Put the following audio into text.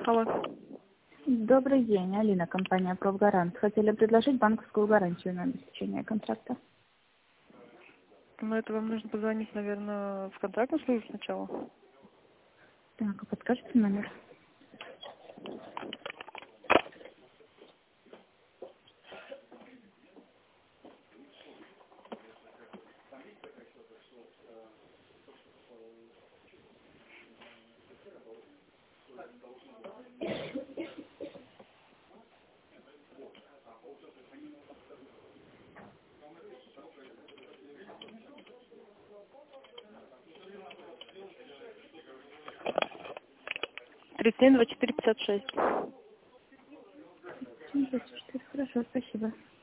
Алло. Добрый день, Алина, компания «Профгарант». Хотели предложить банковскую гарантию на обеспечение контракта. Ну, это вам нужно позвонить, наверное, в контрактную службу сначала. Так, а подскажите номер? Тридцать семь 24 56. 74, хорошо, спасибо.